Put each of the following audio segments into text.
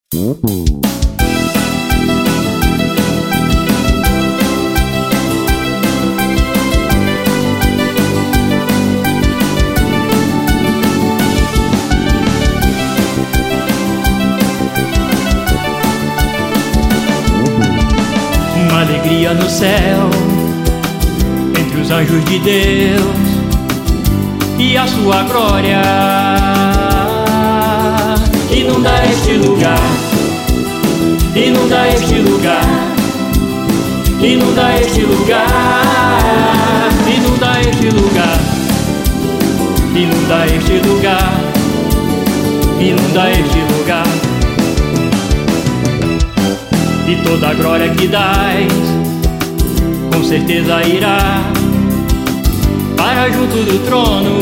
Uma alegria no céu, entre os anjos de Deus e a sua glória inunda este lugar, inunda este lugar, inunda este lugar, inunda este lugar, inunda este lugar, inunda este lugar. E toda a glória que dás, com certeza irá para junto do trono,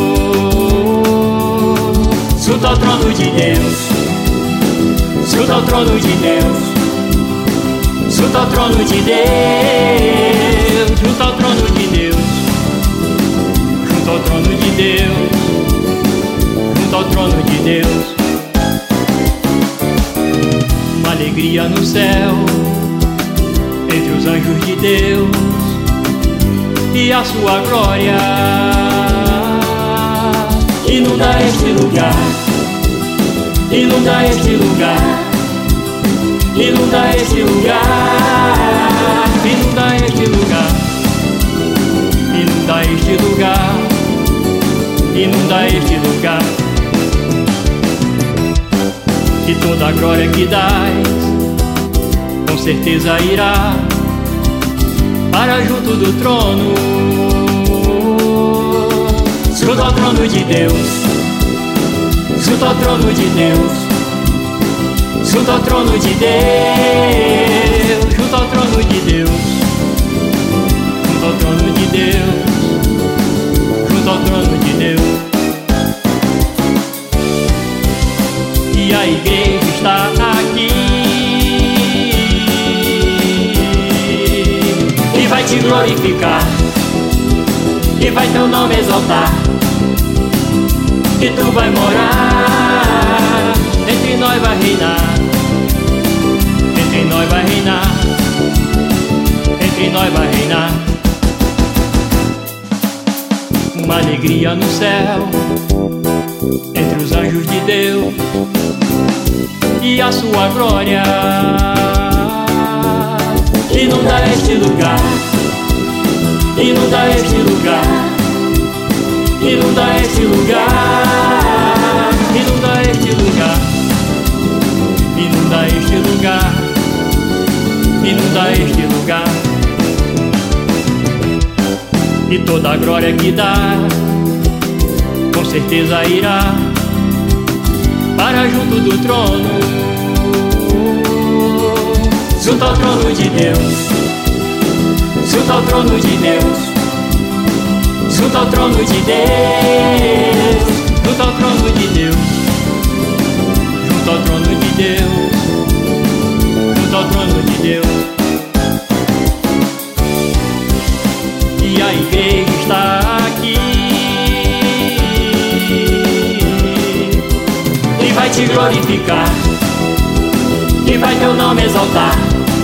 junto ao trono de Deus, junto ao trono de Deus, junto ao trono de Deus, junto ao trono de Deus, junto ao trono de Deus, junto ao trono de Deus. Uma alegria no céu, entre os anjos de Deus e a sua glória inunda este lugar, inunda este lugar, inunda este lugar, inunda este lugar, inunda este lugar, inunda este lugar. E toda a glória que dás, com certeza irá para junto do trono, junto ao trono de Deus, junto ao trono de Deus, junto ao trono de Deus, junto ao trono de Deus, junto ao trono de Deus, junto ao trono de Deus. E a igreja está aqui e vai te glorificar, e vai teu nome exaltar, e tu vai morar, entre nós vai reinar, entre nós vai reinar, entre nós vai reinar. Uma alegria no céu, entre os anjos de Deus e a sua glória inunda este lugar, inunda este lugar, inunda este lugar, inunda este lugar, inunda este lugar, inunda este lugar. E toda a glória que dá, com certeza irá para junto do trono, junto ao trono de Deus, junto ao trono de Deus, junto ao trono de Deus, junto ao trono de Deus, junto ao trono de Deus, junto ao trono de Deus. E a igreja está aqui e vai te glorificar, e vai teu nome exaltar,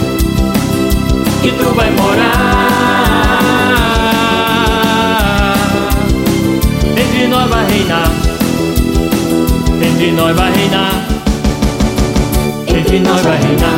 e tu vai morar, entre nós vai reinar, entre nós vai reinar, entre nós vai reinar.